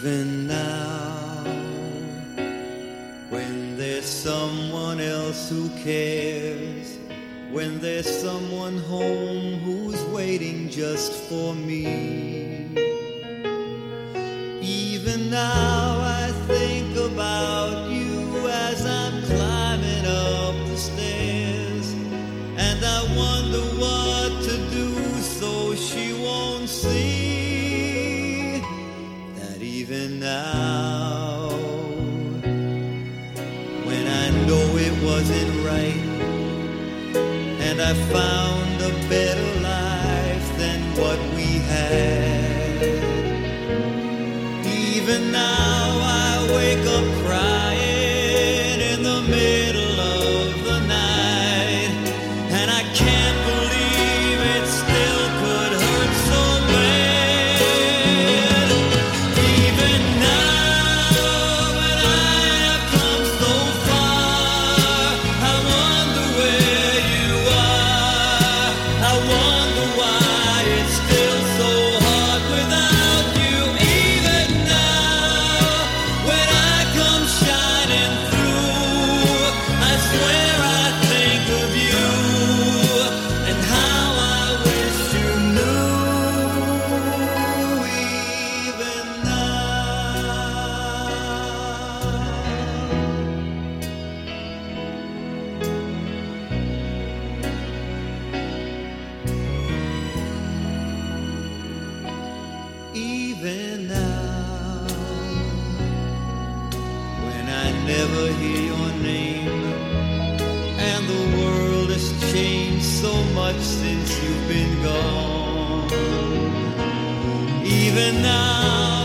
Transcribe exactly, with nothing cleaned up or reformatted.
Even now, when there's someone else who cares, when there's someone home who's waiting just for me, even now I think about you as I'm climbing up the stairs, and I wonder what to do so she won't see that even now, when I know it wasn't right, and I found a better life than what we had, even now I wake up crying in the middle of the night, and I can't believe it still could hurt so bad. Even now when I have come so far, I wonder where you are. I wonder why it's still so hard without you. Even now when I come shining through, I swear I think of you and how I wish you knew. Even now, even now, when I never hear your name, and the world has changed so much since you've been gone. Even now